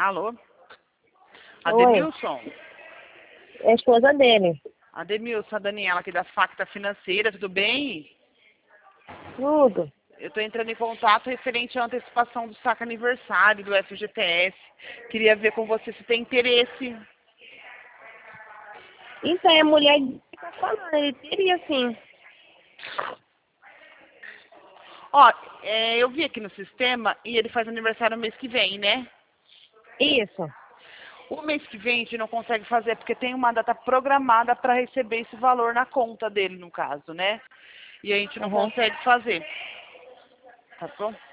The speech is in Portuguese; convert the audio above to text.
Alô? Oi, Ademilson? é a esposa dele. Ademilson, a Daniela aqui da Facta Financeira, tudo bem? Tudo. Eu estou entrando em contato referente à antecipação do saque aniversário do FGTS. Queria ver com você se tem interesse. Então, é a mulher que tá falando, ele teria sim. Ó, eu vi aqui no sistema e ele faz aniversário no mês que vem, né? Isso. O mês que vem a gente não consegue fazer porque tem uma data programada para receber esse valor na conta dele, no caso, né? E a gente não Uhum. consegue fazer. Tá bom?